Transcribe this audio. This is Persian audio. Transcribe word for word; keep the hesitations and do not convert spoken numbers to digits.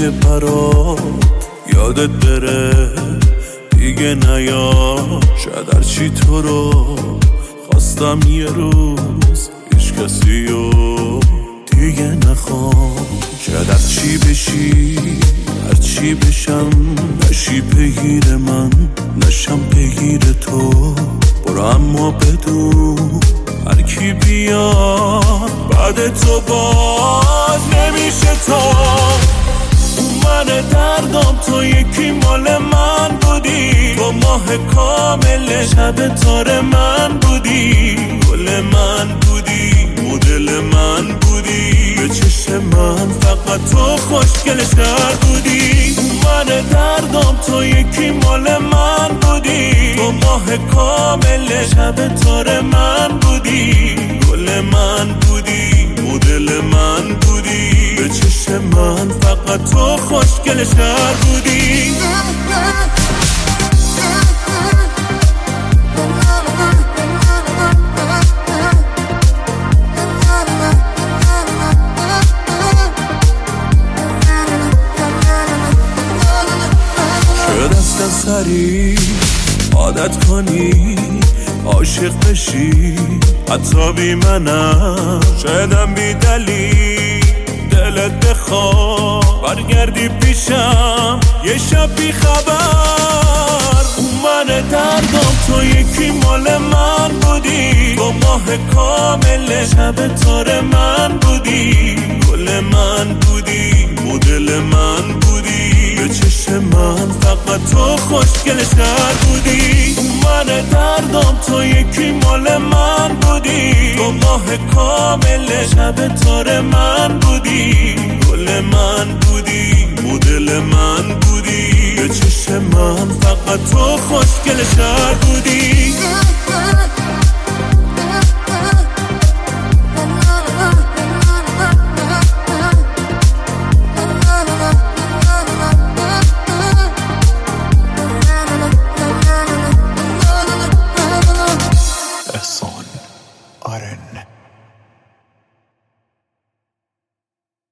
اگه برات یادت بره دیگه نیا. شاید هرچی تو رو خواستم یه روز هیچ کسی رو دیگه نخوام. شاید هرچی بشی هرچی بشم نشی پیگیر من نشم پیگیر تو. برو اما بدون هر کی بیاد بعد تو باز نمیشه تو. اون من دردم تو یکی مال من بودی. تو ماه کامل شب تار من بودی. گل من بودی مدل من بودی. به چشم من فقط تو خوشگل شهر بودی. اون من دردم تو یکی مال من بودی. تو ماه کامل شب تار من بودی. گل من بودی مدل من بودی. به چشم من فقط تو خوشگل شهر بودی. سری عادت کنی عاشق بشی حتی بی منم. شایدم بی دلیل دلت بخواد برگردی پیشم یه شب بی خبر. اون من دردم تو یکی مال من بودی. تو ماه کامل شب تار من بودی. گل من بودی مدل من بودی. به چشم من فقط تو خوشگل شهر بودی. اون من دردم تو یکی مال من بودی. تو ماه کامل شب تار من بودی. گل من بودی مدل من بودی. به چشم من فقط تو خوشگل شهر بودی.